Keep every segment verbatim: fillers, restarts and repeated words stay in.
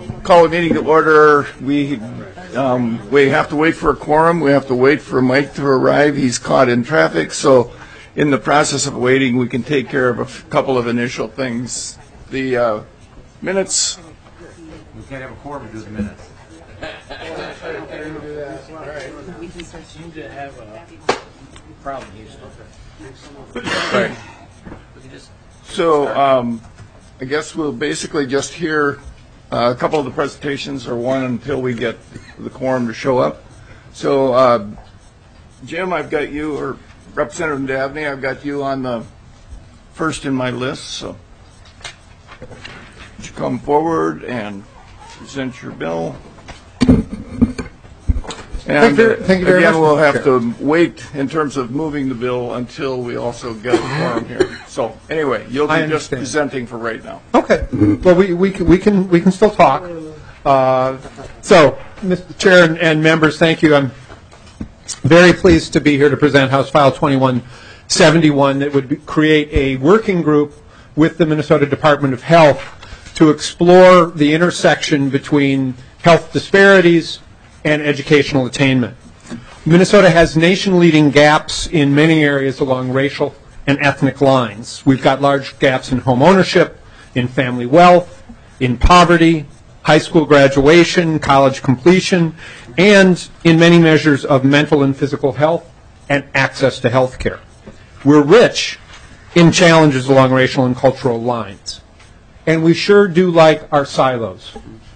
call a meeting to order. We um, we have to wait for a quorum. We have to wait for Mike to arrive. He's caught in traffic, so in the process of waiting, we can take care of a f- couple of initial things. The uh, minutes. We can't have a quorum to do the minutes. We seem to have a problem here. Right. So um, I guess we'll basically just hear uh, a couple of the presentations, or one until we get the quorum to show up. So uh, Jim, I've got you, or Representative Dabney, I've got you on the first in my list. So would you come forward and present your bill? And thank you, thank you very again, much, we'll Mister have Chair. to wait in terms of moving the bill until we also get a quorum here. So anyway, you'll be I just understand. presenting for right now. Okay. Well, we, we, can, we, can, we can still talk. Uh, so, Mister Chair and, and members, thank you. I'm very pleased to be here to present House File twenty-one seventy-one that would be, create a working group with the Minnesota Department of Health to explore the intersection between health disparities and educational attainment. Minnesota has nation-leading gaps in many areas along racial and ethnic lines. We've got large gaps in home ownership, in family wealth, in poverty, high school graduation, college completion, and in many measures of mental and physical health and access to health care. We're rich in challenges along racial and cultural lines. And we sure do like our silos.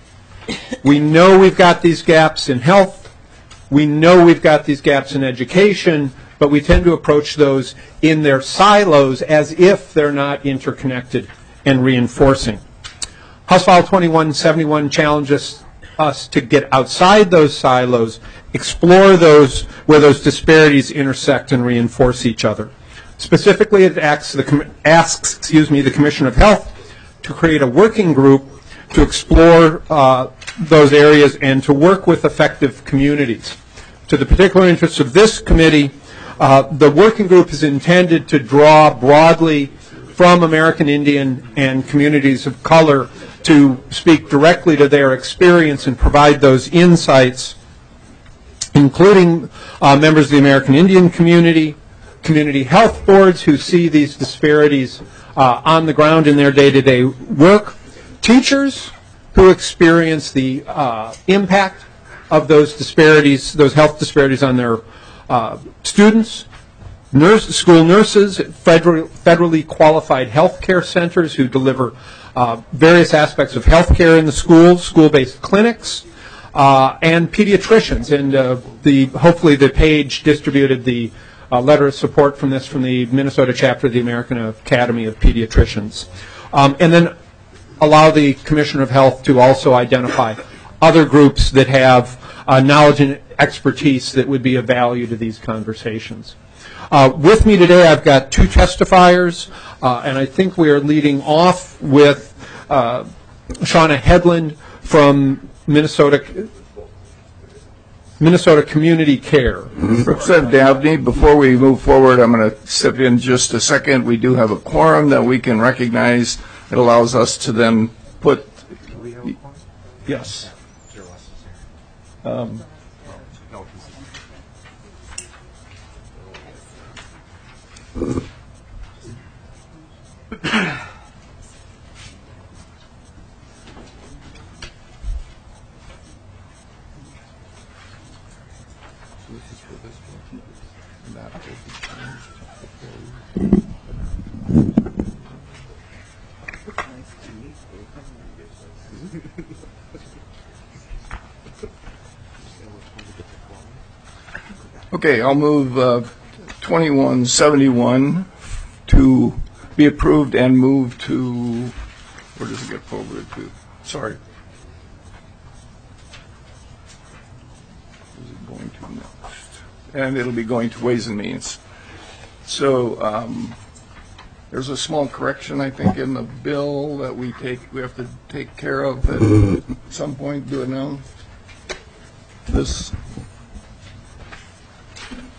We know we've got these gaps in health. We know we've got these gaps in education, but we tend to approach those in their silos as if they're not interconnected and reinforcing. House File twenty-one seventy-one challenges us to get outside those silos, explore those where those disparities intersect and reinforce each other. Specifically, it asks the, asks, excuse me, the Commission of Health to create a working group to explore uh, those areas and to work with effective communities. To the particular interests of this committee, uh, the working group is intended to draw broadly from American Indian and communities of color to speak directly to their experience and provide those insights, including uh, members of the American Indian community, community health boards who see these disparities uh, on the ground in their day-to-day work, teachers who experience the uh, impact of those disparities, those health disparities on their uh, students, nurse, school nurses, federal, federally qualified health care centers who deliver uh, various aspects of health care in the schools, school-based clinics, uh, and pediatricians. And uh, the hopefully the page distributed the uh, letter of support from this from the Minnesota chapter of the American Academy of Pediatricians. Um, and then allow the Commissioner of Health to also identify other groups that have uh, knowledge and expertise that would be of value to these conversations. Uh, with me today, I've got two testifiers, uh, and I think we are leading off with uh, Shauna Headland from Minnesota Minnesota Community Care. Representative Dabney, before we move forward, I'm going to step in just a second. We do have a quorum that we can recognize. It allows us to then put. Do we have a quorum? Yes. Um, Okay, I'll move uh, twenty-one seventy-one to be approved and move to, where does it get forwarded to? Sorry. Where's it going to next? And it'll be going to Ways and Means. So um, there's a small correction, I think, in the bill that we take, we have to take care of at some point. Do it now. This.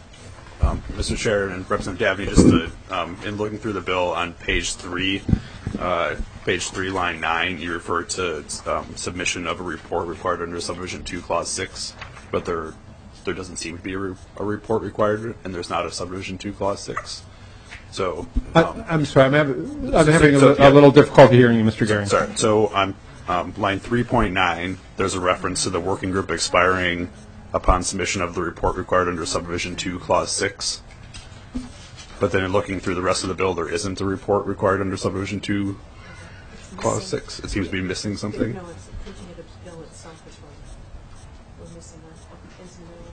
Um, Mister Chair and Representative Dabney, just to, um, in looking through the bill on page three, uh, page three, line nine, you refer to um, submission of a report required under subdivision two, clause six, but there there doesn't seem to be a, re- a report required, and there's not a subdivision two, clause six. So um, I, I'm sorry, I'm, having, I'm having so, a, yeah. a little difficulty hearing you, Mister Gehring. Sorry. So on um, line three point nine, there's a reference to the working group expiring upon submission of the report required under subdivision two, clause six. But then in looking through the rest of the bill, there isn't a report required under subdivision two, clause six. It seems to be missing something. No, it's looking at the bill itself as well. We're missing that. It's in the-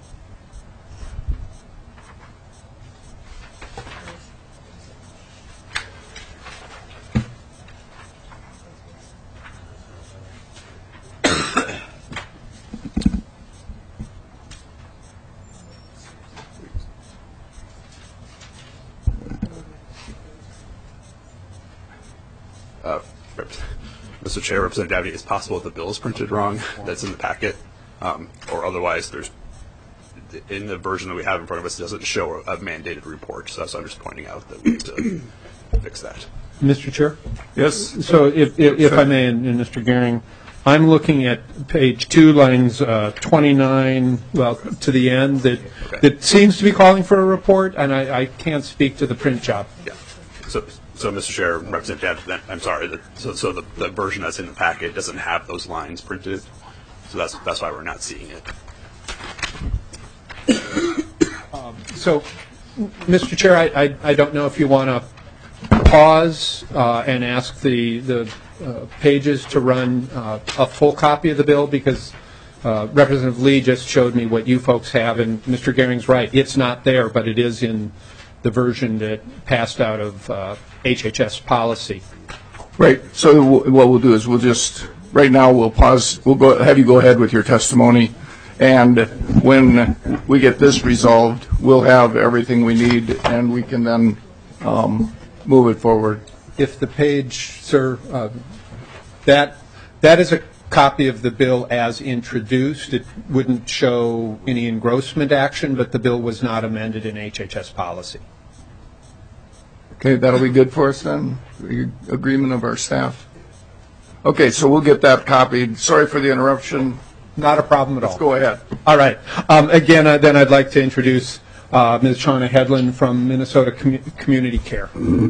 Uh, Mister Chair, Representative Davy, it's possible that the bill is printed wrong. That's in the packet, um, or otherwise, there's in the version that we have in front of us, it doesn't show a, a mandated report. So that's I'm just pointing out that we need to fix that. Mister Chair? Yes? So if, if, if I may, and, and Mister Gehring, I'm looking at page two, lines uh, twenty-nine, well, to the end, that Okay. that seems to be calling for a report, and I, I can't speak to the print job. Yeah. So, so Mister Chair, Representative Davy, I'm sorry. That, so, so the, the version that's in the packet doesn't have those lines printed. So that's that's why we're not seeing it. So, Mister Chair, I, I, I don't know if you want to pause uh, and ask the, the uh, pages to run uh, a full copy of the bill, because uh, Representative Lee just showed me what you folks have, and Mister Gehring's right. It's not there, but it is in the version that passed out of uh, H H S policy. Right. So w- what we'll do is we'll just, right now, we'll pause. We'll go have you go ahead with your testimony. And when we get this resolved, we'll have everything we need, and we can then um, move it forward. If the page, sir, uh, that that is a copy of the bill as introduced. It wouldn't show any engrossment action, but the bill was not amended in H H S policy. Okay, that'll be good for us then? The agreement of our staff? Okay, so we'll get that copied. Sorry for the interruption. Not a problem at all. Let's go ahead. All right. Um, again, uh, then I'd like to introduce uh, Miz Shauna Hedlund from Minnesota Commu- Community Care.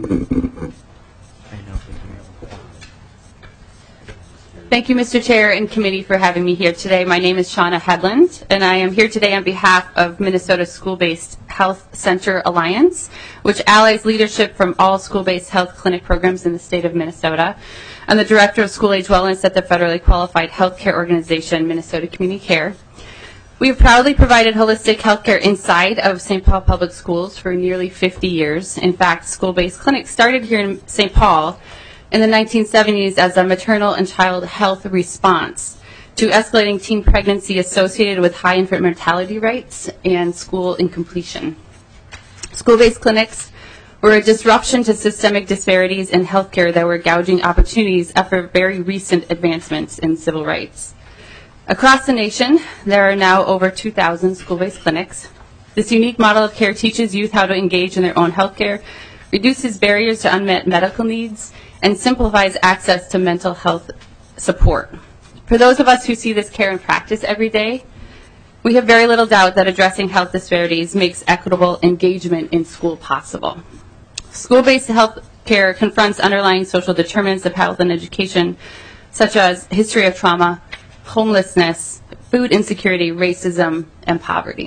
Thank you, Mister Chair and committee, for having me here today. My name is Shauna Hedlund, and I am here today on behalf of Minnesota School-Based Health Center Alliance, which allies leadership from all school-based health clinic programs in the state of Minnesota. I'm the Director of School-Age Wellness at the federally qualified healthcare organization, Minnesota Community Care. We have proudly provided holistic healthcare inside of Saint Paul Public Schools for nearly fifty years. In fact, school-based clinics started here in Saint Paul in the nineteen seventies as a maternal and child health response to escalating teen pregnancy associated with high infant mortality rates and school incompletion. School-based clinics were a disruption to systemic disparities in healthcare that were gouging opportunities after very recent advancements in civil rights. Across the nation, there are now over two thousand school-based clinics. This unique model of care teaches youth how to engage in their own healthcare, reduces barriers to unmet medical needs, and simplifies access to mental health support. For those of us who see this care in practice every day, we have very little doubt that addressing health disparities makes equitable engagement in school possible. School-based health care confronts underlying social determinants of health and education, such as history of trauma, homelessness, food insecurity, racism, and poverty.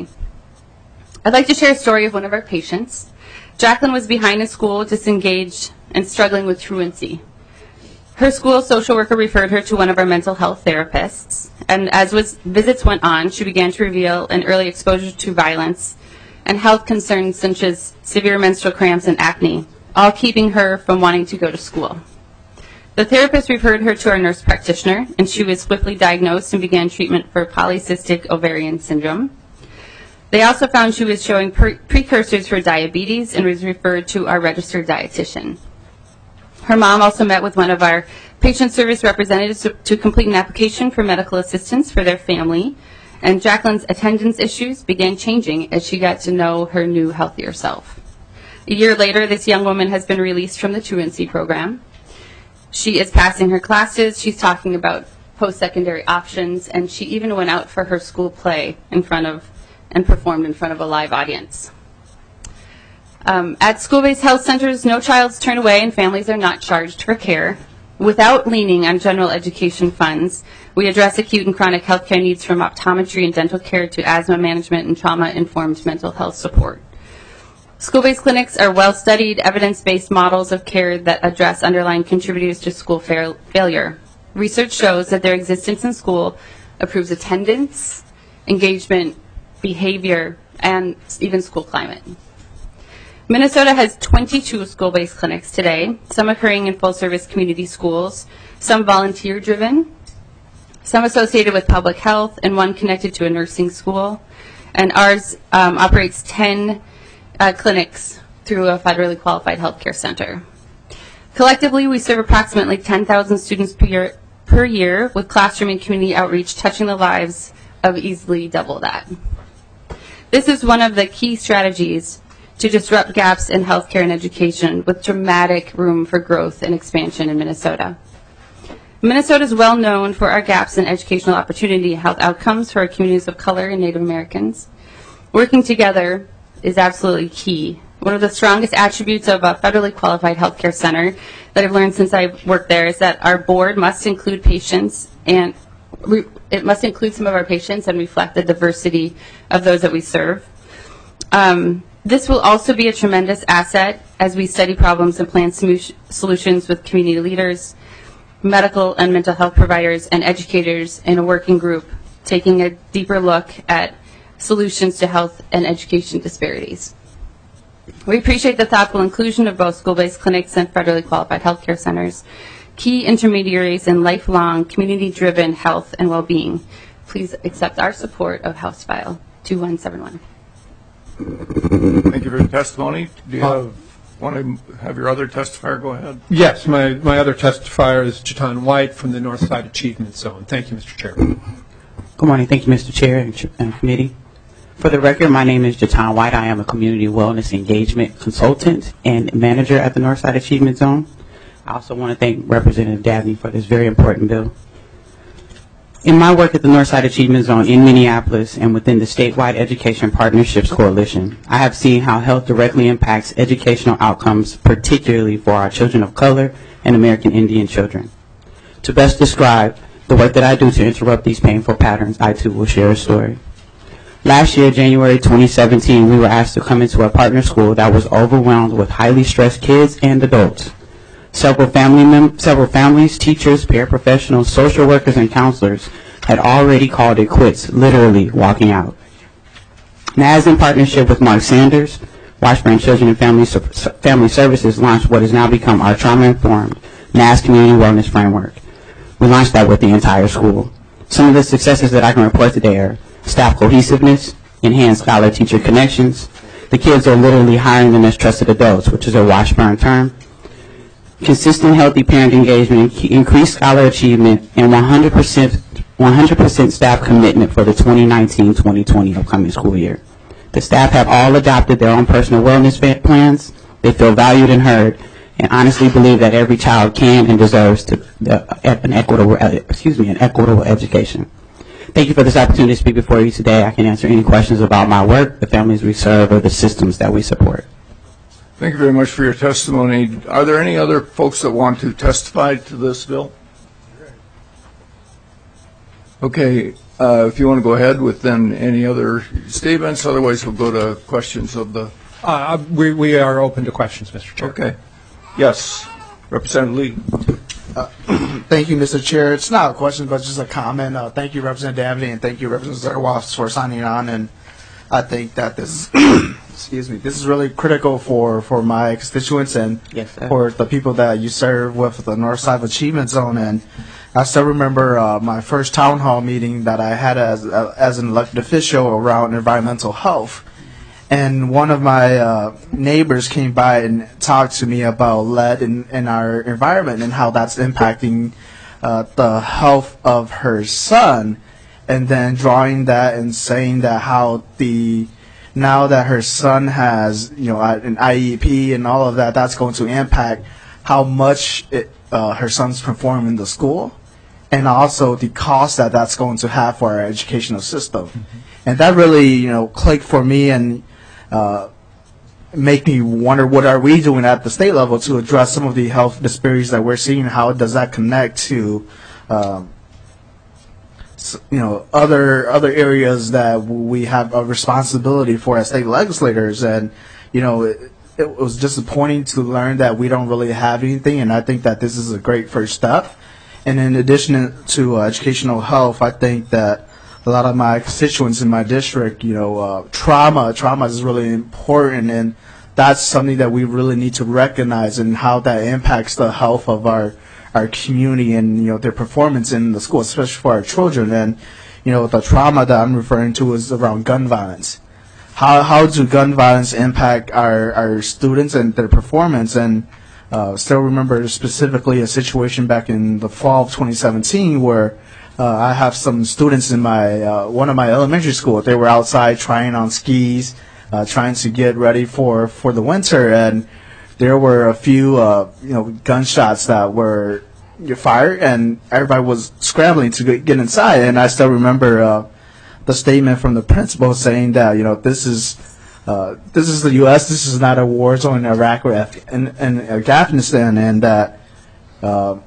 I'd like to share a story of one of our patients. Jacqueline was behind in school, disengaged, and struggling with truancy. Her school social worker referred her to one of our mental health therapists, and as was, visits went on, she began to reveal an early exposure to violence and health concerns such as severe menstrual cramps and acne, all keeping her from wanting to go to school. The therapist referred her to our nurse practitioner, and she was swiftly diagnosed and began treatment for polycystic ovarian syndrome. They also found she was showing pre- precursors for diabetes and was referred to our registered dietitian. Her mom also met with one of our patient service representatives to, to complete an application for medical assistance for their family, and Jacqueline's attendance issues began changing as she got to know her new, healthier self. A year later, this young woman has been released from the truancy program. She is passing her classes. She's talking about post-secondary options, and she even went out for her school play in front of and performed in front of a live audience. Um, at school-based health centers, no child's turned away and families are not charged for care. Without leaning on general education funds, we address acute and chronic healthcare needs from optometry and dental care to asthma management and trauma-informed mental health support. School-based clinics are well-studied, evidence-based models of care that address underlying contributors to school fail- failure. Research shows that their existence in school improves attendance, engagement, behavior, and even school climate. Minnesota has twenty-two school-based clinics today, some occurring in full-service community schools, some volunteer-driven, some associated with public health, and one connected to a nursing school. And ours um, operates ten uh, clinics through a federally qualified healthcare center. Collectively, we serve approximately ten thousand students per year, per year, with classroom and community outreach touching the lives of easily double that. This is one of the key strategies to disrupt gaps in healthcare and education, with dramatic room for growth and expansion in Minnesota. Minnesota is well known for our gaps in educational opportunity and health outcomes for our communities of color and Native Americans. Working together is absolutely key. One of the strongest attributes of a federally qualified healthcare center that I've learned since I've worked there is that our board must include patients, and re- it must include some of our patients and reflect the diversity of those that we serve. Um, This will also be a tremendous asset as we study problems and plan solu- solutions with community leaders, medical and mental health providers, and educators in a working group, taking a deeper look at solutions to health and education disparities. We appreciate the thoughtful inclusion of both school-based clinics and federally qualified healthcare centers, key intermediaries in lifelong, community-driven health and well-being. Please accept our support of House File two one seven one. Thank you for your testimony. Do you have, want to have your other testifier go ahead? Yes, my, my other testifier is Jatan White from the Northside Achievement Zone. Thank you, Mister Chair. Good morning. Thank you, Mister Chair and, and committee. For the record, my name is Jatan White. I am a community wellness engagement consultant and manager at the Northside Achievement Zone. I also want to thank Representative Dabney for this very important bill. In my work at the Northside Achievement Zone in Minneapolis and within the Statewide Education Partnerships Coalition, I have seen how health directly impacts educational outcomes, particularly for our children of color and American Indian children. To best describe the work that I do to interrupt these painful patterns, I too will share a story. Last year, January twenty seventeen, we were asked to come into a partner school that was overwhelmed with highly stressed kids and adults. Several family mem- several families, teachers, paraprofessionals, social workers, and counselors had already called it quits, literally walking out. N A S, in partnership with Mark Sanders, Washburn Children and Family, Su- Family Services, launched what has now become our trauma-informed N A S Community Wellness Framework. We launched that with the entire school. Some of the successes that I can report today are staff cohesiveness, enhanced scholar-teacher connections. The kids are literally hiring them as trusted adults, which is a Washburn term. Consistent healthy parent engagement, increased scholar achievement, and one hundred percent one hundred percent staff commitment for the twenty nineteen twenty twenty upcoming school year. The staff have all adopted their own personal wellness plans. They feel valued and heard, and honestly believe that every child can and deserves to, uh, an equitable, uh, excuse me, an equitable education. Thank you for this opportunity to speak before you today. I can answer any questions about my work, the families we serve, or the systems that we support. Thank you very much for your testimony. Are there any other folks that want to testify to this bill? Okay, uh, if you want to go ahead with then any other statements, otherwise we'll go to questions of the... Uh, we, we are open to questions, Mister Chair. Okay. Yes, Representative Lee. Uh, thank you, Mister Chair. It's not a question, but just a comment. Uh, thank you, Representative Dabney, and thank you, Representative Zerwas, for signing on. And I think that this, excuse me, this is really critical for, for my constituents and Yes, sir. for the people that you serve with the Northside Achievement Zone. And I still remember uh, my first town hall meeting that I had as uh, as an elected official around environmental health. And one of my uh, neighbors came by and talked to me about lead in, in our environment and how that's impacting uh, the health of her son. And then drawing that and saying that how the now that her son has, you know, an I E P and all of that, that's going to impact how much it, uh, her son's performing in the school, and also the cost that that's going to have for our educational system. Mm-hmm. And that really, you know, clicked for me and uh, make me wonder what are we doing at the state level to address some of the health disparities that we're seeing. How does that connect to, um, you know, other other areas that we have a responsibility for as state legislators? And, you know, it, it was disappointing to learn that we don't really have anything, and I think that this is a great first step. And in addition to uh, educational health, I think that a lot of my constituents in my district, you know, uh, trauma, trauma is really important, and that's something that we really need to recognize and how that impacts the health of our our community and, you know, their performance in the school, especially for our children. And, you know, the trauma that I'm referring to is around gun violence. How how do gun violence impact our, our students and their performance? And uh, still remember specifically a situation back in the fall of twenty seventeen where uh, I have some students in my uh, one of my elementary school. They were outside trying on skis, uh, trying to get ready for, for the winter, and there were a few uh, you know gunshots that were fired, and everybody was scrambling to get inside. And I still remember uh, the statement from the principal saying that, you know, this is uh, this is the U S This is not a war zone in Iraq or Af- in, in Afghanistan, and that uh,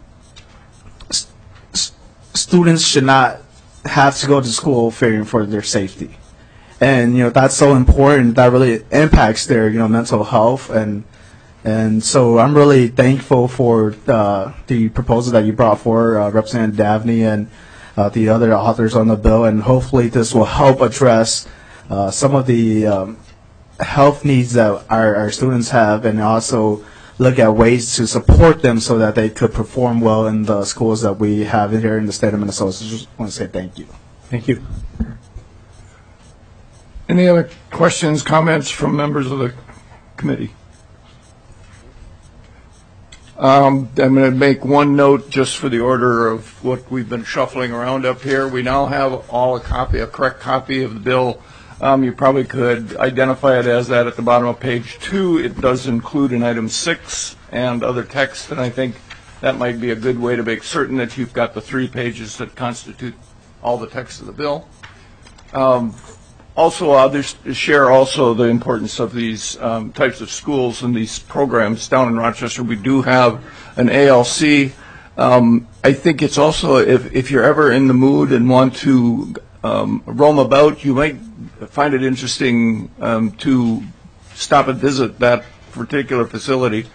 st- students should not have to go to school fearing for their safety. And, you know, that's so important. That really impacts their, you know, mental health. And and so I'm really thankful for uh, the proposal that you brought forward, uh, Representative Davnie, and uh, the other authors on the bill. And hopefully this will help address uh, some of the um, health needs that our, our students have, and also look at ways to support them so that they could perform well in the schools that we have here in the state of Minnesota. So just want to say thank you. Thank you. Any other questions, comments from members of the committee? Um, I'm going to make one note just for the order of what we've been shuffling around up here. We now have all a copy, a correct copy of the bill. Um, you probably could identify it as that at the bottom of page two. It does include an item six and other text, and I think that might be a good way to make certain that you've got the three pages that constitute all the text of the bill. Um, Also, I'll just share also the importance of these um, types of schools and these programs down in Rochester. We do have an A L C. Um, I think it's also, if, if you're ever in the mood and want to um, roam about, you might find it interesting um, to stop and visit that particular facility.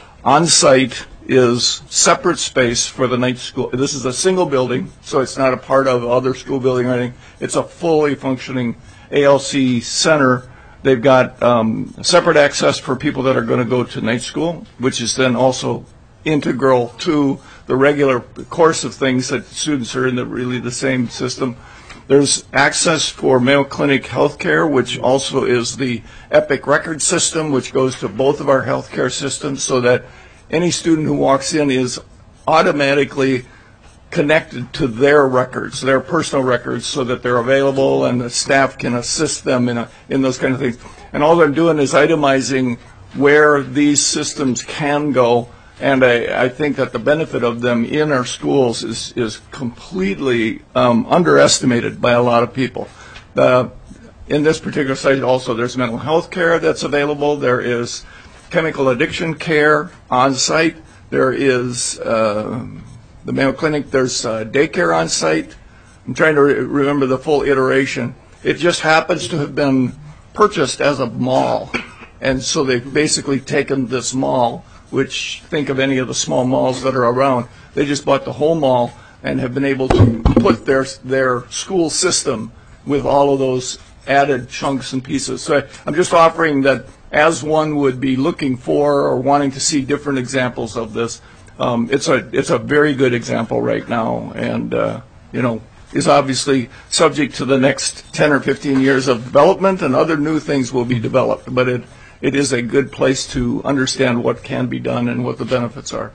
On-site is separate space for the night school. This is a single building, so it's not a part of other school building or anything. It's a fully functioning A L C center. They've got um, separate access for people that are going to go to night school, which is then also integral to the regular course of things that students are in the really the same system. There's access for Mayo Clinic Healthcare, which also is the Epic record system, which goes to both of our healthcare systems, so that any student who walks in is automatically connected to their records, their personal records, so that they're available and the staff can assist them in a, in those kind of things. And all they're doing is itemizing where these systems can go, and I, I think that the benefit of them in our schools is, is completely um, underestimated by a lot of people. Uh, in this particular site also, there's mental health care that's available. There is chemical addiction care on site. There is uh, the Mayo Clinic, there's uh, daycare on site. I'm trying to re- remember the full iteration. It just happens to have been purchased as a mall. And so they've basically taken this mall, which think of any of the small malls that are around. They just bought the whole mall and have been able to put their their school system with all of those added chunks and pieces. So I, I'm just offering that as one would be looking for or wanting to see different examples of this, um, it's a it's a very good example right now, and uh, you know is obviously subject to the next ten or fifteen years of development, and other new things will be developed. But it it is a good place to understand what can be done and what the benefits are.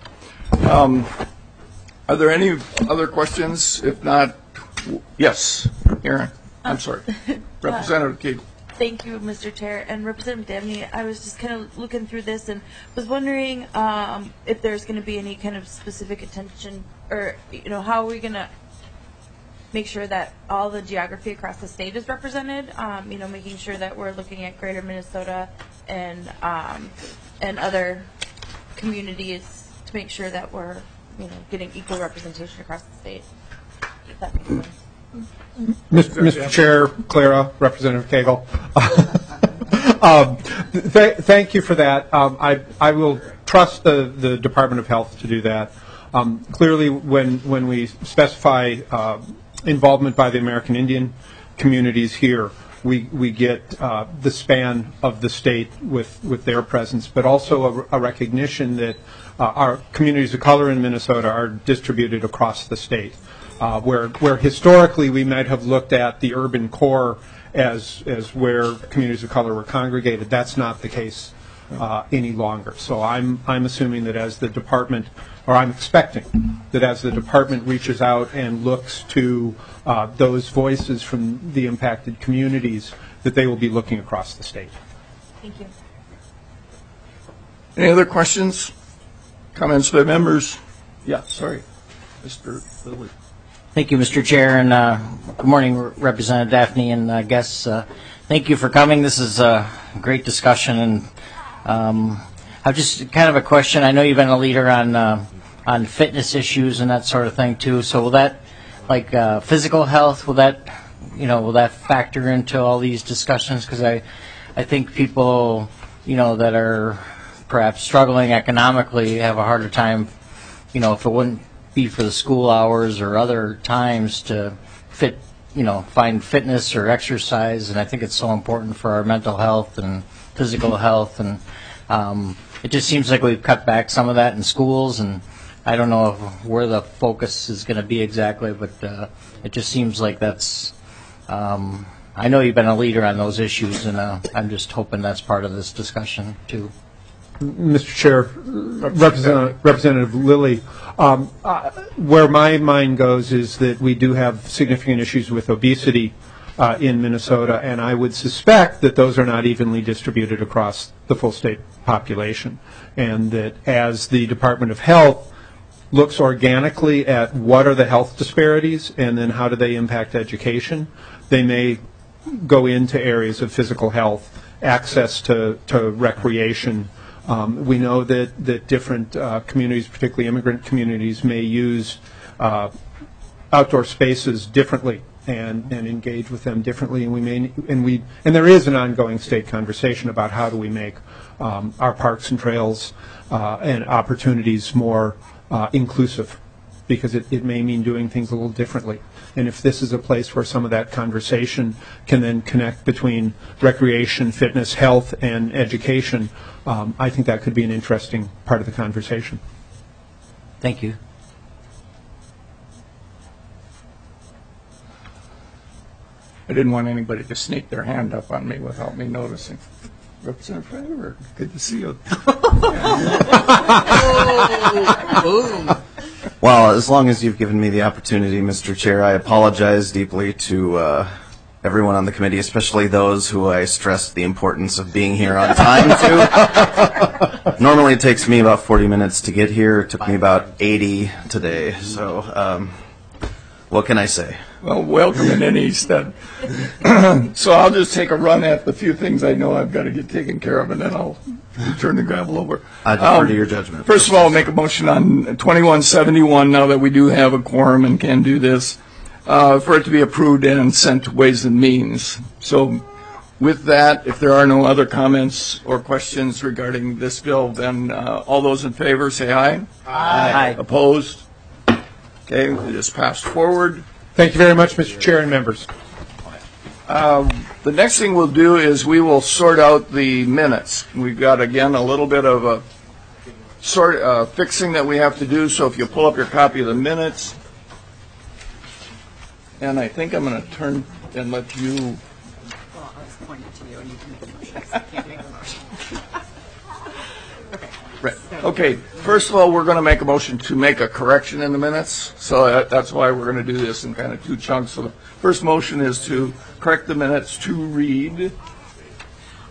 Um, are there any other questions? If not, w- yes, Aaron. I'm sorry, Representative Keith. Thank you, Mister Chair. And Representative Dabney, I was just kind of looking through this and was wondering um, if there's going to be any kind of specific attention, or, you know, how are we going to make sure that all the geography across the state is represented, um, you know, making sure that we're looking at greater Minnesota and, um, and other communities to make sure that we're, you know, getting equal representation across the state. If that makes sense. Mister Chair, Clara, Representative Cagle. um, th- thank you for that. Um, I, I will trust the, the Department of Health to do that. Um, clearly, when, when we specify uh, involvement by the American Indian communities here, we, we get uh, the span of the state with, with their presence, but also a, a recognition that uh, our communities of color in Minnesota are distributed across the state. Uh, where, where historically we might have looked at the urban core as, as where communities of color were congregated. That's not the case uh, any longer. So I'm, I'm assuming that as the department, or I'm expecting that as the department reaches out and looks to uh, those voices from the impacted communities, that they will be looking across the state. Thank you. Any other questions, comments by members? Yeah, sorry, Mister Lilly. Thank you, Mister Chair, and uh, good morning, Representative Daphne and uh, guests. Uh, thank you for coming. This is a great discussion, and um, I've just kind of a question. I know you've been a leader on uh, on fitness issues and that sort of thing too. So will that, like uh, physical health, will that, you know, will that factor into all these discussions? Because I, I think people, you know, that are perhaps struggling economically have a harder time, you know, if it wouldn't be for the school hours or other times to fit, you know, find fitness or exercise, and I think it's so important for our mental health and physical health, and um, it just seems like we've cut back some of that in schools, and I don't know if, where the focus is going to be exactly, but uh, it just seems like that's, um, I know you've been a leader on those issues, and uh, I'm just hoping that's part of this discussion too. Mister Chair, Representative, Representative Lilly, um, uh, where my mind goes is that we do have significant issues with obesity uh, in Minnesota, and I would suspect that those are not evenly distributed across the full state population, and that as the Department of Health looks organically at what are the health disparities and then how do they impact education, they may go into areas of physical health, access to, to recreation. Um, we know that, that different uh, communities, particularly immigrant communities, may use uh, outdoor spaces differently and, and engage with them differently. And we may and we and there is an ongoing state conversation about how do we make um, our parks and trails uh, and opportunities more uh, inclusive, because it, it may mean doing things a little differently. And if this is a place where some of that conversation can then connect between recreation, fitness, health, and education, um, I think that could be an interesting part of the conversation. Thank you. I didn't want anybody to sneak their hand up on me without me noticing. Representative Frederick, good to see you. Well, as long as you've given me the opportunity, Mister Chair, I apologize deeply to uh, everyone on the committee, especially those who I stressed the importance of being here on time to. Normally it takes me about forty minutes to get here. It took me about eighty today. So um, what can I say? Well, welcome in any stead. So I'll just take a run at the few things I know I've got to get taken care of, and then I'll turn the gavel over. I defer um, to your judgment. First of all, I'll make a motion on twenty-one seventy-one, now that we do have a quorum and can do this, uh, for it to be approved and sent to Ways and Means. So with that, if there are no other comments or questions regarding this bill, then uh, all those in favor say aye. Aye. Aye. Opposed? Okay, it is passed forward. Thank you very much, Mister Chair and members. Um, the next thing we'll do is we will sort out the minutes. We've got, again, a little bit of a sort uh, fixing that we have to do, so if you pull up your copy of the minutes. And I think I'm going to turn and let you... Well, I was pointing to you, and you can make a motion. I can't make a motion. Okay. Right. Okay, first of all, we're going to make a motion to make a correction in the minutes, so that, that's why we're going to do this in kind of two chunks. So the first motion is to correct the minutes to read,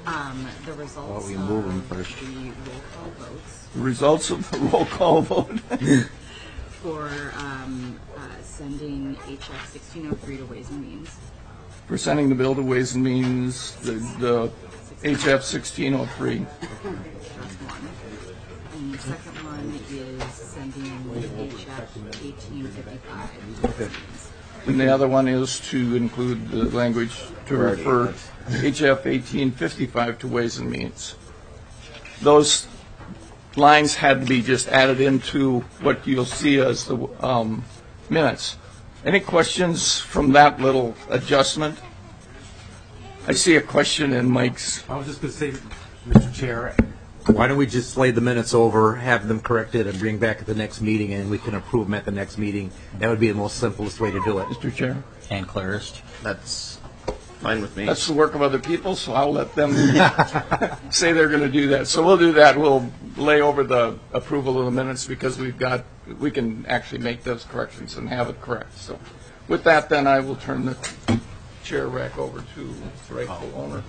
Um, the results Well, we of move 'em first. the roll call votes The results of the roll call vote. for um, uh, sending H F sixteen oh three to Ways and Means. For sending the bill to Ways and Means, the, the H F sixteen oh three. That's one. And the second one is sending H F eighteen fifty-five. And the other one is to include the language to refer H F eighteen fifty-five to Ways and Means. Those lines had to be just added into what you'll see as the um, minutes. Any questions from that little adjustment? I see a question in Mike's. I was just going to say, Mister Chair, why don't we just slide the minutes over, have them corrected, and bring back at the next meeting, and we can approve them at the next meeting? That would be the most simplest way to do it. Mister Chair? And clearest. That's fine with me. That's the work of other people, so I'll let them say they're going to do that. So we'll do that. We'll lay over the approval of the minutes because we've got, we can actually make those corrections and have it correct. So with that, then I will turn the chair back over to the rightful owner.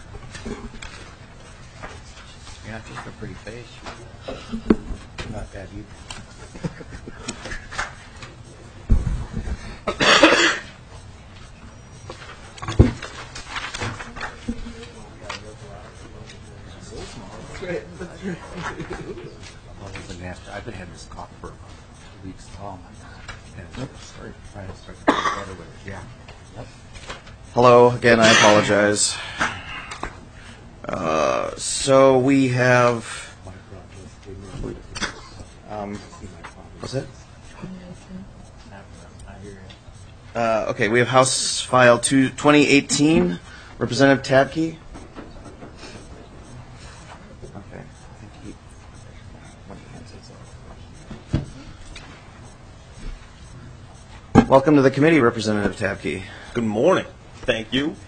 Yeah, just a pretty face. Not bad either. I've been having this cough for weeks. Oh my God. And sorry, trying to start to get better with it. Yeah. Hello again. I apologize. Uh, so we have. Um, what's it? Uh, okay, we have House File two, twenty eighteen, Representative Tabke. Okay. I think he- Welcome to the committee, Representative Tabke. Good morning. Thank you.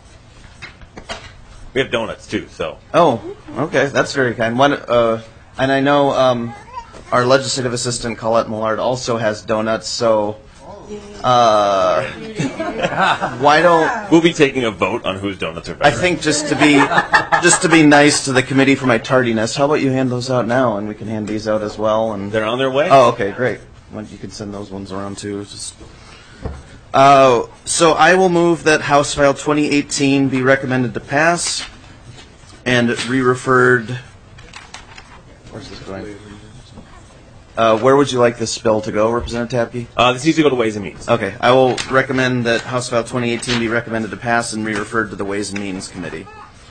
We have donuts too, so. Oh, okay, that's very kind. One, uh, and I know um, our legislative assistant Colette Millard also has donuts. So, uh, why don't we'll be taking a vote on whose donuts are better? I think just to be just to be nice to the committee for my tardiness, how about you hand those out now, and we can hand these out as well. And they're on their way. Oh, okay, great. Well, you can send those ones around too. Just. Uh, so I will move that House File twenty eighteen be recommended to pass and re-referred. Where's this going? Uh, where would you like this bill to go, Representative Tabke? Uh, this needs to go to Ways and Means. Okay, I will recommend that House File twenty eighteen be recommended to pass and re-referred to the Ways and Means Committee.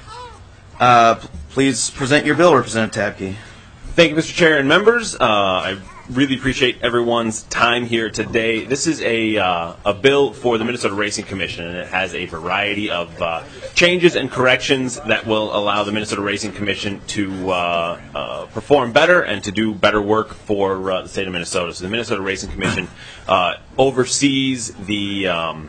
Uh, p- please present your bill, Representative Tabke. Thank you, Mister Chair and members. Uh, I really appreciate everyone's time here today. This is a uh, a bill for the Minnesota Racing Commission, and it has a variety of uh, changes and corrections that will allow the Minnesota Racing Commission to uh, uh, perform better and to do better work for uh, the state of Minnesota. So the Minnesota Racing Commission uh, oversees the um,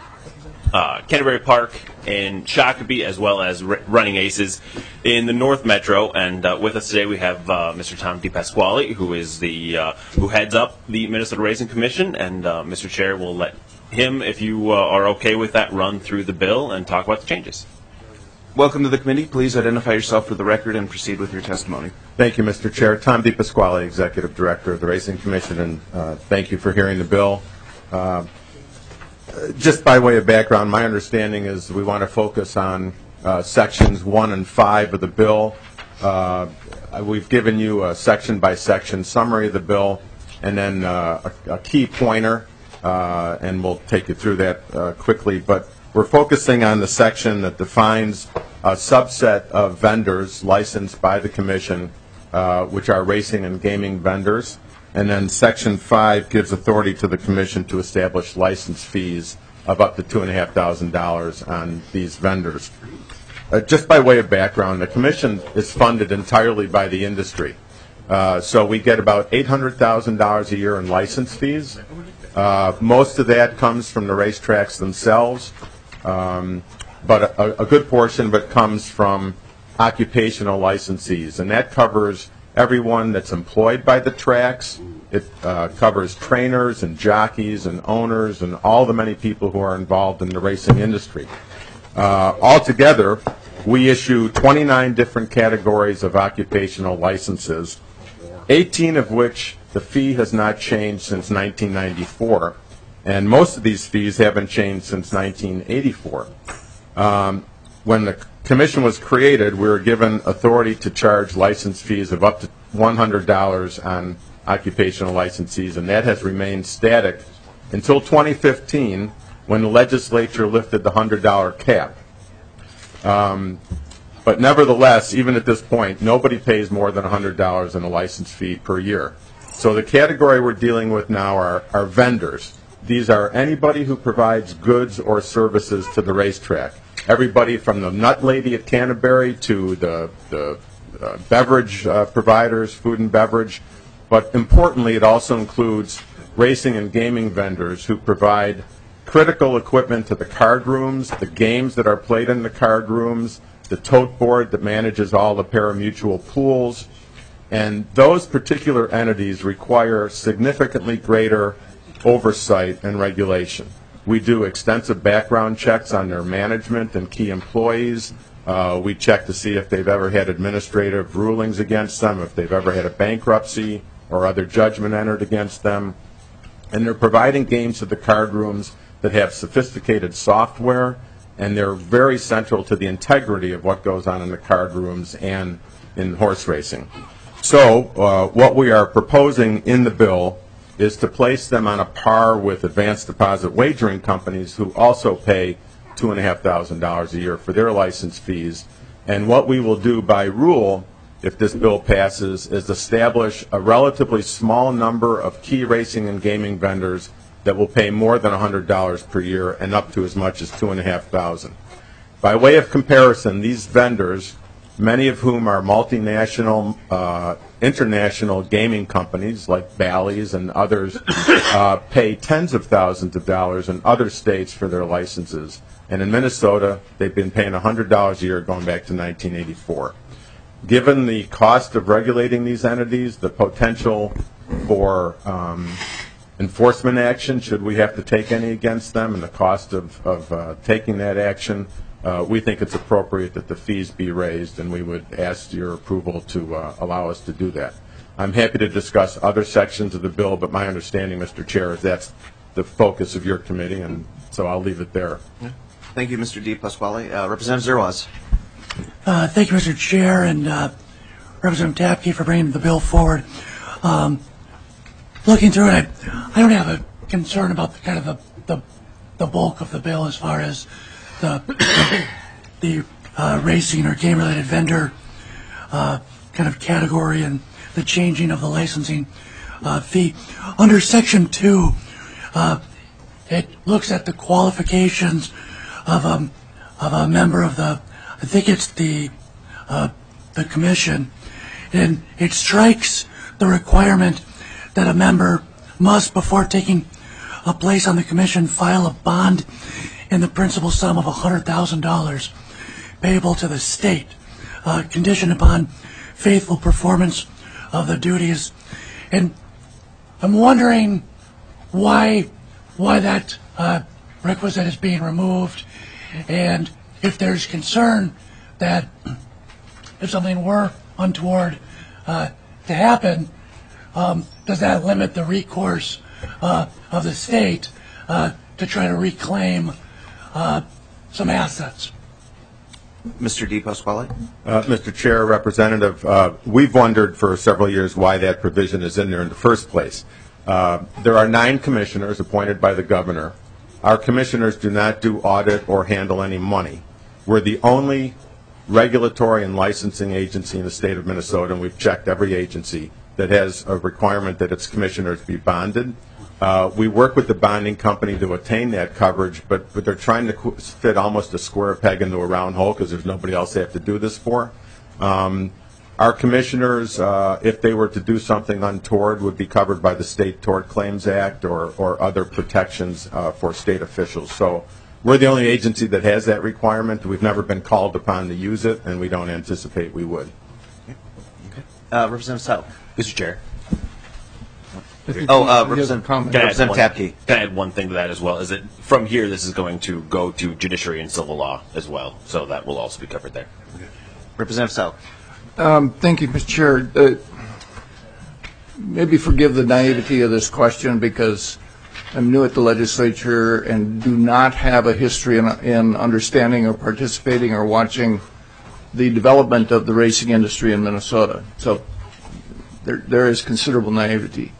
uh, Canterbury Park in Shakopee, as well as r- Running Aces in the North Metro. And uh, with us today, we have uh, Mister Tom DePasquale, who is the uh, who heads up the Minnesota Racing Commission. And uh, Mister Chair will let him, if you uh, are okay with that, run through the bill and talk about the changes. Welcome to the committee. Please identify yourself for the record and proceed with your testimony. Thank you, Mister Chair. Tom DePasquale, Executive Director of the Racing Commission, and uh, thank you for hearing the bill. Uh, just by way of background, my understanding is we want to focus on uh, sections one and five of the bill. Uh, we've given you a section-by-section summary of the bill, and then uh, a, a key pointer, uh, and we'll take you through that uh, quickly. But we're focusing on the section that defines a subset of vendors licensed by the Commission, uh, which are racing and gaming vendors. And then Section five gives authority to the Commission to establish license fees of up to two thousand five hundred dollars on these vendors. Uh, just by way of background, the Commission is funded entirely by the industry. Uh, so we get about eight hundred thousand dollars a year in license fees. Uh, most of that comes from the racetracks themselves, um, but a, a good portion of it comes from occupational licensees, and that covers everyone that's employed by the tracks. It uh, covers trainers and jockeys and owners and all the many people who are involved in the racing industry. Uh, altogether, we issue twenty-nine different categories of occupational licenses, eighteen of which the fee has not changed since nineteen ninety-four, and most of these fees haven't changed since nineteen eighty-four. Um, when the commission was created, we were given authority to charge license fees of up to one hundred dollars on occupational licensees, and that has remained static until twenty fifteen, when the legislature lifted the one hundred dollar cap. Um, but nevertheless, even at this point, nobody pays more than one hundred dollars in a license fee per year. So the category we're dealing with now are, are vendors. These are anybody who provides goods or services to the racetrack. Everybody from the nut lady at Canterbury to the, the uh, beverage uh, providers, food and beverage. But importantly, it also includes racing and gaming vendors who provide critical equipment to the card rooms, the games that are played in the card rooms, the tote board that manages all the pari-mutuel pools. And those particular entities require significantly greater oversight and regulation. We do extensive background checks on their management and key employees. Uh, we check to see if they've ever had administrative rulings against them, if they've ever had a bankruptcy or other judgment entered against them. And they're providing games to the card rooms that have sophisticated software, and they're very central to the integrity of what goes on in the card rooms and in horse racing. So uh, what we are proposing in the bill is to place them on a par with advanced deposit wagering companies who also pay two thousand five hundred dollars a year for their license fees. And what we will do by rule, if this bill passes, is establish a relatively small number of key racing and gaming vendors that will pay more than one hundred dollars per year and up to as much as two thousand five hundred dollars. By way of comparison, these vendors, many of whom are multinational, uh, international gaming companies like Bally's and others, uh, pay tens of thousands of dollars in other states for their licenses. And in Minnesota, they've been paying one hundred dollars a year going back to nineteen eighty-four. Given the cost of regulating these entities, the potential for um, enforcement action, should we have to take any against them, and the cost of, of uh, taking that action, uh, we think it's appropriate that the fees be raised, and we would ask your approval to uh, allow us to do that. I'm happy to discuss other sections of the bill, but my understanding, Mister Chair, is that's the focus of your committee, and so I'll leave it there. Yeah. Thank you, Mister D. Pasquale. Uh, Representative Zerwas. Uh, thank you, Mister Chair, and uh, Representative Tapke for bringing the bill forward. Um, looking through it, I, I don't have a concern about the kind of the, the, the bulk of the bill as far as the the uh, racing or game-related vendor uh, kind of category and the changing of the licensing uh, fee. Under Section two, uh, it looks at the qualifications of a of a member of the, I think it's the uh, the commission, and it strikes the requirement that a member must, before taking a place on the commission, file a bond in the principal sum of one hundred thousand dollars payable to the state, uh, conditioned upon faithful performance of the duties. And I'm wondering why why that uh, requisite is being removed, and if there's concern that if something were untoward uh, to happen, um, does that limit the recourse uh, of the state uh, to try to reclaim uh, some assets? Mister D. Pasquale. Uh, Mister Chair, Representative, uh, we've wondered for several years why that provision is in there in the first place. Uh, there are nine commissioners appointed by the governor. Our commissioners do not do audit or handle any money. We're the only regulatory and licensing agency in the state of Minnesota, and we've checked every agency that has a requirement that its commissioners be bonded. Uh, we work with the bonding company to attain that coverage, but, but they're trying to fit almost a square peg into a round hole because there's nobody else they have to do this for. Um, our commissioners, uh, if they were to do something untoward, would be covered by the State Tort Claims Act or, or other protections uh, for state officials. So we're the only agency that has that requirement. We've never been called upon to use it, and we don't anticipate we would. Uh, Representative Suttle. Mister Chair. Oh, uh, He has a Representative comment. Can I add Representative one- Tapke. Can I add one thing to that as well? Is that from here, this is going to go to judiciary and civil law as well, so that will also be covered there. Representative Sal. Um, Thank you, Mister Chair. Uh, Maybe forgive the naivety of this question because I'm new at the legislature and do not have a history in, in understanding or participating or watching the development of the racing industry in Minnesota. So there, there is considerable naivety.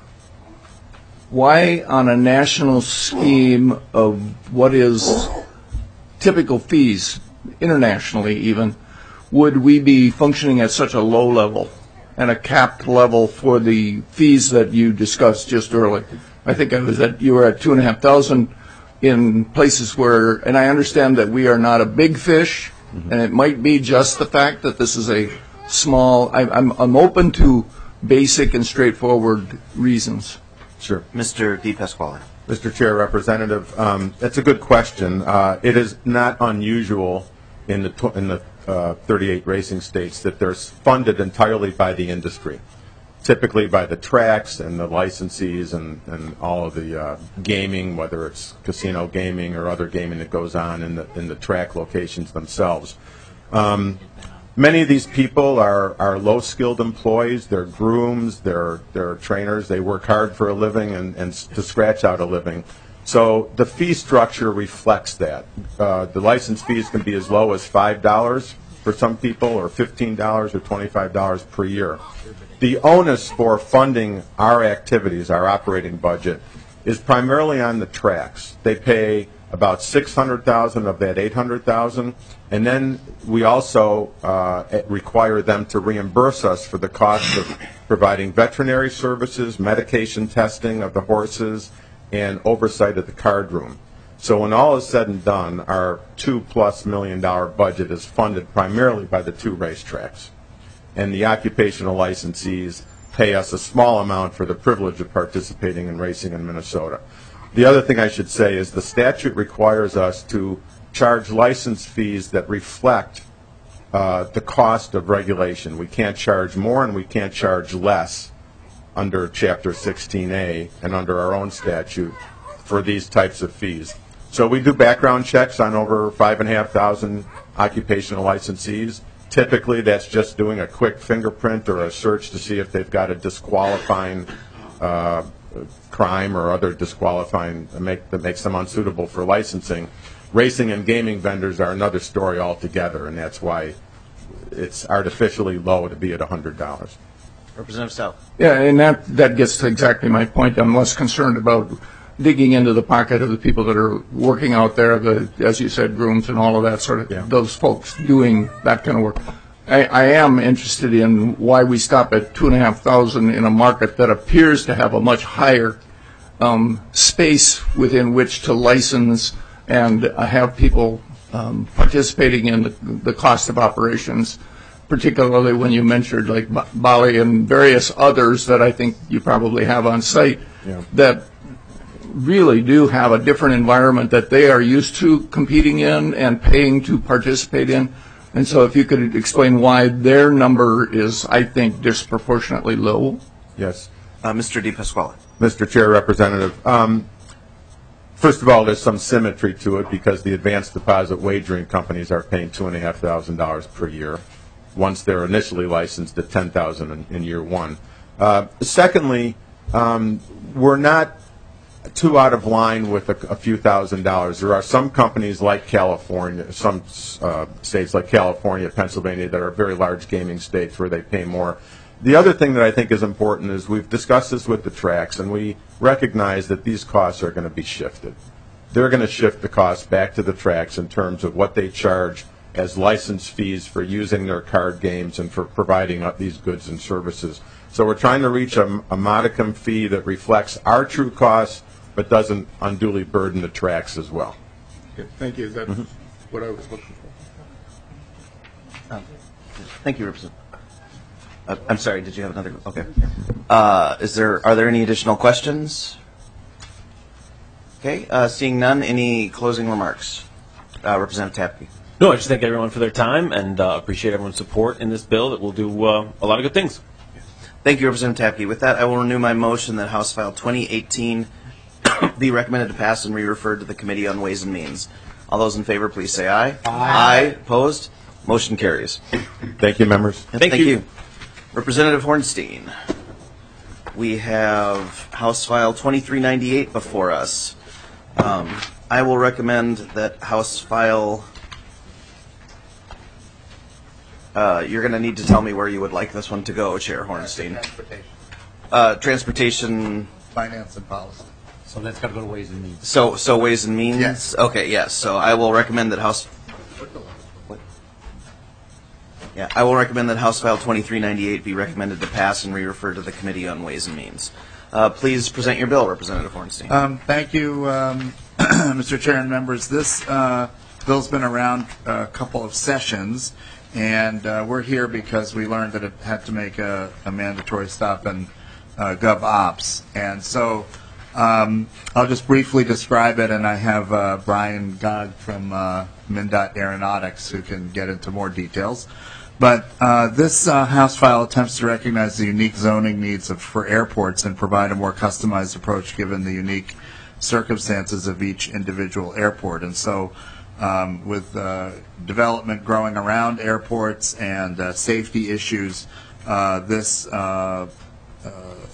Why, on a national scheme of what is typical fees, internationally even, would we be functioning at such a low level and a capped level for the fees that you discussed just earlier? I think I was at, you were at two and a half thousand in places where, and I understand that we are not a big fish, mm-hmm. and it might be just the fact that this is a small, I, I'm, I'm open to basic and straightforward reasons. Sure. Mister DePasquale. Mister Chair, Representative, um, that's a good question. Uh, it is not unusual in the tw- in the uh, thirty-eight racing states that they're funded entirely by the industry, typically by the tracks and the licensees and, and all of the uh, gaming, whether it's casino gaming or other gaming that goes on in the in the track locations themselves. Um, Many of these people are, are low-skilled employees. They're grooms, they're, they're trainers. They work hard for a living and, and to scratch out a living. So the fee structure reflects that. Uh, the license fees can be as low as five dollars for some people or fifteen dollars or twenty-five dollars per year. The onus for funding our activities, our operating budget, is primarily on the tracks. They pay about six hundred thousand dollars of that eight hundred thousand dollars, and then we also uh, require them to reimburse us for the cost of providing veterinary services, medication testing of the horses, and oversight of the card room. So when all is said and done, our two-plus million dollar budget is funded primarily by the two racetracks, and the occupational licensees pay us a small amount for the privilege of participating in racing in Minnesota. The other thing I should say is the statute requires us to charge license fees that reflect uh, the cost of regulation. We can't charge more and we can't charge less under Chapter sixteen A and under our own statute for these types of fees. So we do background checks on over five and a half thousand occupational licensees. Typically, that's just doing a quick fingerprint or a search to see if they've got a disqualifying uh, crime or other disqualifying make, that makes them unsuitable for licensing. Racing and gaming vendors are another story altogether, and that's why it's artificially low to be at one hundred dollars. Representative Sal. Yeah, and that, that gets to exactly my point. I'm less concerned about digging into the pocket of the people that are working out there, the, as you said, grooms and all of that sort of, yeah. those folks doing that kind of work. I, I am interested in why we stop at two and a half thousand in a market that appears to have a much higher um, space within which to license and uh, have people um, participating in the, the cost of operations, particularly when you mentioned like Bali and various others that I think you probably have on site yeah. that really do have a different environment that they are used to competing in and paying to participate in. And so if you could explain why their number is, I think, disproportionately low. Yes. Uh, Mister DePasquale. Mister Chair, Representative. Um, first of all, there's some symmetry to it because the advanced deposit wagering companies are paying two and a half thousand dollars per year once they're initially licensed at ten thousand dollars in, in year one. Uh, secondly, um, we're not too out of line with a, a few thousand dollars. There are some companies like California, some uh, states like California, Pennsylvania, that are very large gaming states where they pay more. The other thing that I think is important is we've discussed this with the tracks, and we recognize that these costs are going to be shifted. They're going to shift the costs back to the tracks in terms of what they charge as license fees for using their card games and for providing these goods and services. So we're trying to reach a, a modicum fee that reflects our true costs but doesn't unduly burden the tracks as well. Okay, thank you. That's mm-hmm. what I was looking for. Um, thank you, Representative. Uh, I'm sorry, did you have another? Okay. Uh, is there, are there any additional questions? Okay, uh, seeing none, any closing remarks? Uh, Representative Tapke. No, I just thank everyone for their time and uh, appreciate everyone's support in this bill that will do uh, a lot of good things. Thank you, Representative Tapke. With that, I will renew my motion that House File twenty eighteen be recommended to pass and re-referred to the Committee on Ways and Means. All those in favor, please say aye. Aye. Aye. Opposed? Motion carries. Thank you, members. Thank, Thank you. you. Representative Hornstein. We have House File twenty-three ninety-eight before us. Um, I will recommend that House File... Uh, you're going to need to tell me where you would like this one to go, Chair Hornstein. Transportation. Uh, transportation... Finance and policy. So that's got to go to Ways and Means. So, so Ways and Means? Yes. Okay, yes. So I will recommend that House... What? Yeah, I will recommend that House File twenty-three ninety-eight be recommended to pass and re-refer to the Committee on Ways and Means. Uh, please present your bill, Representative Hornstein. Um, thank you, um, Mister Chair and members. This uh, bill's been around a couple of sessions, and uh, we're here because we learned that it had to make a, a mandatory stop in uh, GovOps. And so um, I'll just briefly describe it, and I have uh, Brian Gogg from uh, MnDOT Aeronautics who can get into more details. But uh, this uh, House file attempts to recognize the unique zoning needs of, for airports and provide a more customized approach given the unique circumstances of each individual airport. And so um, with uh, development growing around airports and uh, safety issues, uh, this uh, uh,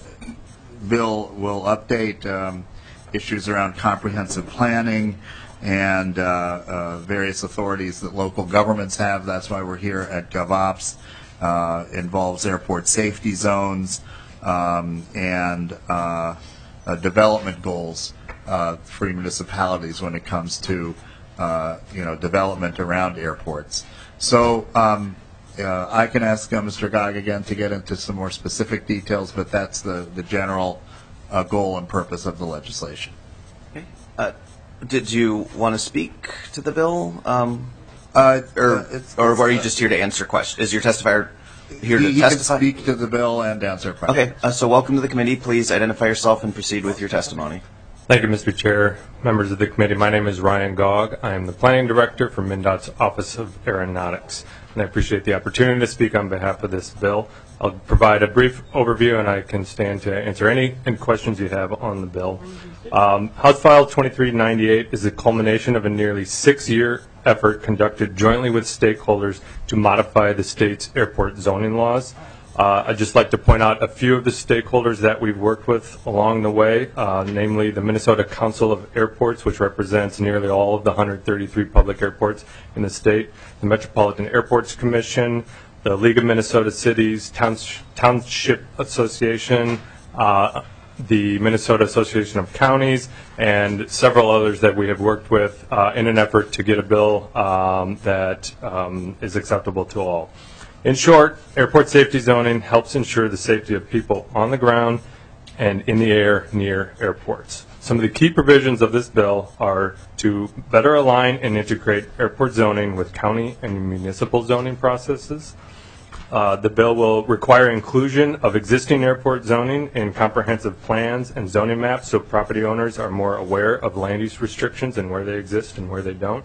bill will update um, issues around comprehensive planning and uh, uh, various authorities that local governments have. That's why we're here at GovOps. Uh, involves airport safety zones um, and uh, uh, development goals uh, for municipalities when it comes to uh, you know development around airports. So um, uh, I can ask uh, Mister Gogg again to get into some more specific details, but that's the the general uh, goal and purpose of the legislation. Okay. Uh, Did you want to speak to the bill, um, uh, or, uh, it's, or it's, are you uh, just here to answer questions? Is your testifier here he, to he testify? He can speak to the bill and answer questions. Okay, uh, so welcome to the committee. Please identify yourself and proceed with your testimony. Thank you, Mister Chair, members of the committee. My name is Ryan Gogg. I am the Planning Director for MnDOT's Office of Aeronautics, and I appreciate the opportunity to speak on behalf of this bill. I'll provide a brief overview, and I can stand to answer any, any questions you have on the bill. Um, House File twenty-three ninety-eight is the culmination of a nearly six-year effort conducted jointly with stakeholders to modify the state's airport zoning laws. Uh, I'd just like to point out a few of the stakeholders that we've worked with along the way, uh, namely the Minnesota Council of Airports, which represents nearly all of the one hundred thirty-three public airports in the state, the Metropolitan Airports Commission, the League of Minnesota Cities, Towns, Township Association, uh, the Minnesota Association of Counties, and several others that we have worked with uh, in an effort to get a bill um, that um, is acceptable to all. In short, airport safety zoning helps ensure the safety of people on the ground and in the air near airports. Some of the key provisions of this bill are to better align and integrate airport zoning with county and municipal zoning processes. Uh, the bill will require inclusion of existing airport zoning in comprehensive plans and zoning maps so property owners are more aware of land use restrictions and where they exist and where they don't.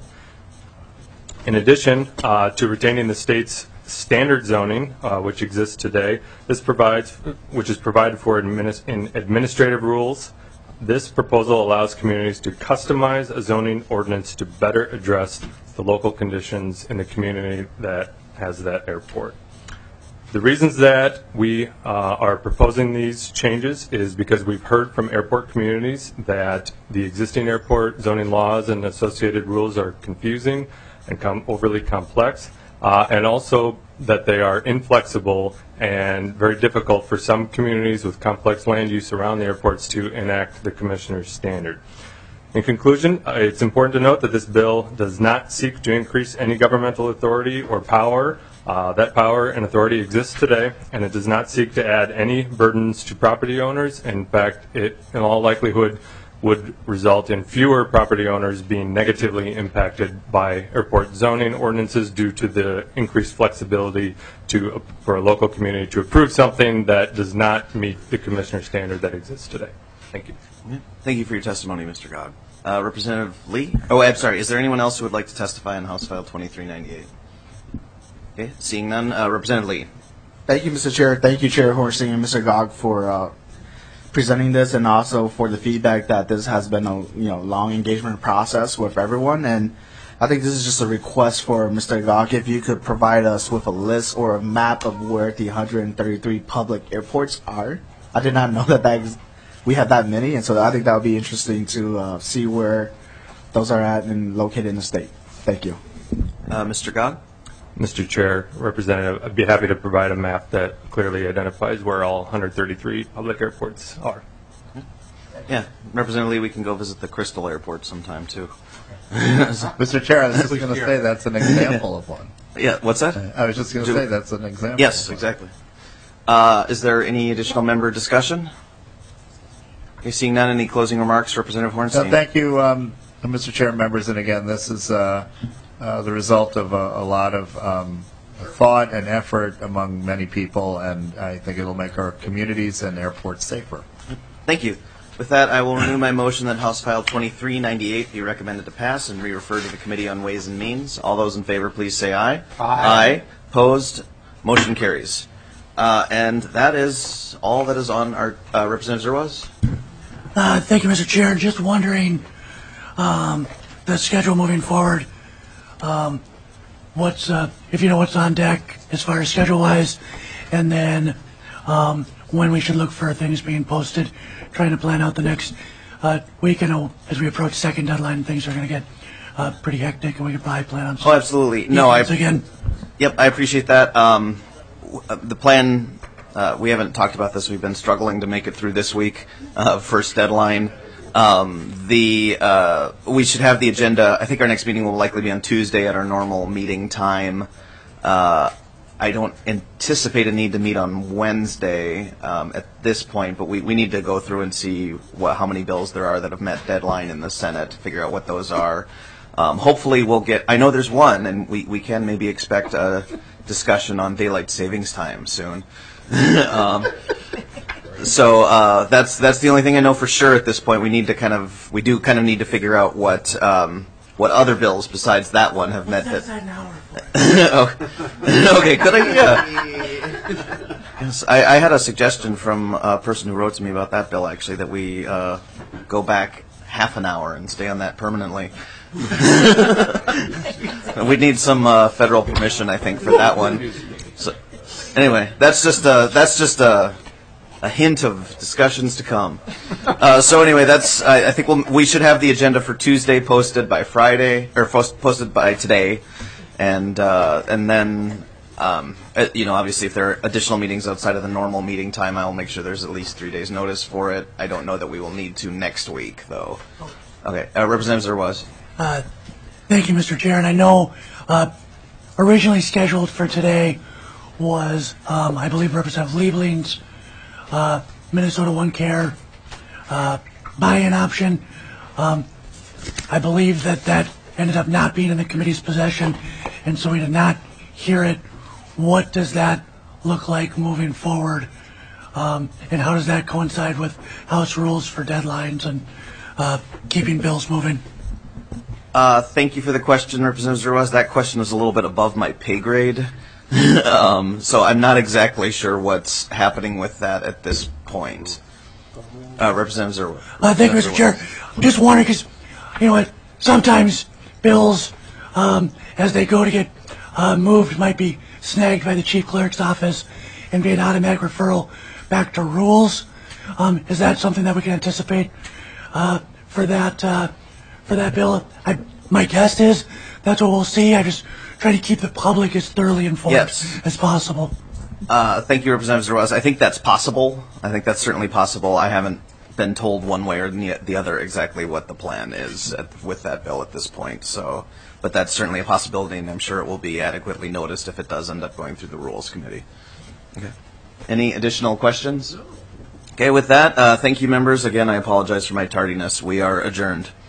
In addition uh, to retaining the state's standard zoning, uh, which exists today, this provides, which is provided for administ- in administrative rules. This proposal allows communities to customize a zoning ordinance to better address the local conditions in the community that has that airport. The reasons that we uh, are proposing these changes is because we've heard from airport communities that the existing airport zoning laws and associated rules are confusing and com- overly complex, uh, and also that they are inflexible and very difficult for some communities with complex land use around the airports to enact the commissioner's standard. In conclusion, uh, it's important to note that this bill does not seek to increase any governmental authority or power. Uh, that power and authority exists today, and it does not seek to add any burdens to property owners. In fact, it, in all likelihood, would result in fewer property owners being negatively impacted by airport zoning ordinances due to the increased flexibility to, for a local community to approve something that does not meet the commissioner standard that exists today. Thank you. Thank you for your testimony, Mister Gogg. Uh, Representative Lee? Oh, I'm sorry. Is there anyone else who would like to testify on House File twenty-three ninety-eight? Okay, seeing none. Uh, Representative Lee. Thank you, Mister Chair. Thank you, Chair Horsey and Mister Gog, for uh, presenting this, and also for the feedback that this has been a you know long engagement process with everyone. And I think this is just a request for Mister Gog, if you could provide us with a list or a map of where the one hundred thirty-three public airports are. I did not know that, that ex- we have that many, and so I think that would be interesting to uh, see where those are at and located in the state. Thank you. Uh, Mister Gog? Mister Chair, Representative, I'd be happy to provide a map that clearly identifies where all one hundred thirty-three public airports are. Yeah, Representative Lee, we can go visit the Crystal Airport sometime, too. Mister Chair, I was just going to say that's an example of one. Yeah, what's that? I was just going to say that's an example. Yes, exactly. Uh, is there any additional member discussion? Okay, seeing none, any closing remarks? Representative Hornstein. So thank you, um, Mister Chair and members. And again, this is uh, uh, the result of a, a lot of um, thought and effort among many people, and I think it'll make our communities and airports safer. Thank you. With that, I will renew my motion that House File twenty-three ninety-eight be recommended to pass and re-refer to the Committee on Ways and Means. All those in favor, please say aye. Aye. Aye. Opposed? Motion carries. Uh, and that is all that is on our uh, Representative Zerwas. Uh, thank you, Mister Chair. Just wondering, um, the schedule moving forward, um, what's, uh, if you know what's on deck as far as schedule-wise, and then um, when we should look for things being posted, trying to plan out the next uh, week. I know as we approach second deadline, things are going to get uh, pretty hectic, and we could probably plan on some Oh, absolutely. No, I again. Yep, I appreciate that. Um, w- the plan, uh, we haven't talked about this. We've been struggling to make it through this week, uh, first deadline. Um, the uh, we should have the agenda. I think our next meeting will likely be on Tuesday at our normal meeting time. Uh, I don't anticipate a need to meet on Wednesday um, at this point, but we, we need to go through and see what, how many bills there are that have met deadline in the Senate to figure out what those are. Um, hopefully we'll get, I know there's one, and we, we can maybe expect a discussion on daylight savings time soon. um, so uh, that's that's the only thing I know for sure at this point. We need to kind of, we do kind of need to figure out what um, what other bills besides that one have met that. Okay, good idea. Yes, I, I had a suggestion from a person who wrote to me about that bill, actually, that we uh, go back half an hour and stay on that permanently. We need some uh, federal permission, I think, for that one. So, anyway, that's just a, that's just a, a hint of discussions to come. Uh, so anyway, that's I, I think we'll, we should have the agenda for Tuesday posted by Friday, or post, posted by today, and uh, and then um, uh, you know, obviously, if there are additional meetings outside of the normal meeting time, I will make sure there's at least three days notice for it. I don't know that we will need to next week, though. Okay, uh, Representative Zerwas. Uh, thank you, Mister Chair. And I know uh, originally scheduled for today was, um, I believe, Representative Liebling's uh, Minnesota One Care uh, buy-in option. Um, I believe that that ended up not being in the committee's possession, and so we did not hear it. What does that look like moving forward? Um, and how does that coincide with House rules for deadlines and uh, keeping bills moving? Uh, thank you for the question, Representative Zerwas. That question was a little bit above my pay grade, um, so I'm not exactly sure what's happening with that at this point. Uh, Representative Zerwas. Uh, thank you, Mister Chair. I'm just wondering, because, you know what, sometimes bills, um, as they go to get uh, moved, might be snagged by the chief clerk's office and be an automatic referral back to rules. Um, is that something that we can anticipate uh, for that uh, for that bill? I, my guess is that's what we'll see. I just try to keep the public as thoroughly informed Yes. as possible. Uh, thank you, Representative Zerwas. I think that's possible. I think that's certainly possible. I haven't been told one way or the other exactly what the plan is at, with that bill at this point. So, but that's certainly a possibility, and I'm sure it will be adequately noticed if it does end up going through the Rules Committee. Okay. Any additional questions? Okay, with that, uh, thank you, members. Again, I apologize for my tardiness. We are adjourned.